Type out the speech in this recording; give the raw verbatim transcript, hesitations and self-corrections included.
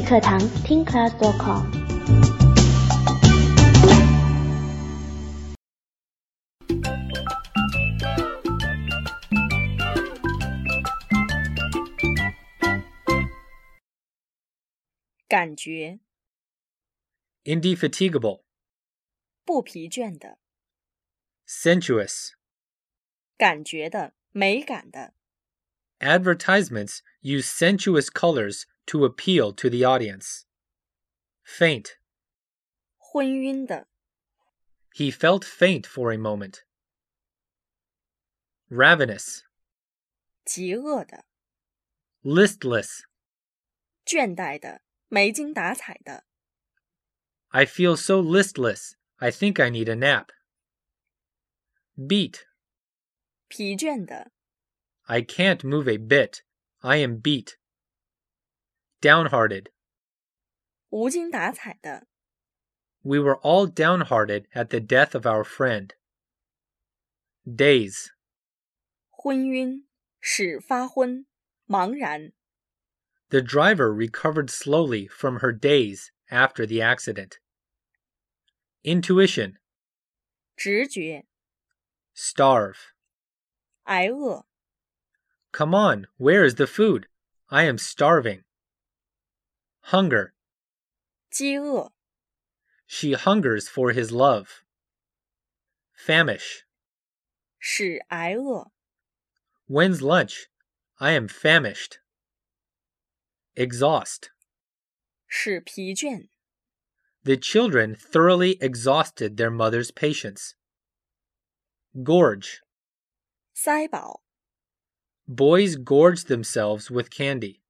语课堂听 class dot com。 感觉 Indefatigable, 不疲倦的， sensuous. 感觉的，美感的， Advertisements use sensuous colors to appeal to the audience. Faint. 昏晕的， He felt faint for a moment. Ravenous. 饥饿的， Listless. 倦怠的，没精打采的， I feel so listless. I think I need a nap. Beat. 疲倦的， I can't move a bit. I am beat. Downhearted. 无精打采的， We were all downhearted at the death of our friend. Daze. 昏晕，使发昏，茫然， The driver recovered slowly from her daze after the accident. Intuition. 直觉， Starve. 挨饿， Come on, where is the food? I am starving. Hunger. 饥饿， She hungers for his love. Famish. 使挨饿， When's lunch? I am famished. Exhaust. 使疲倦， The children thoroughly exhausted their mother's patience. Gorge. 塞饱， Boys gorged themselves with candy.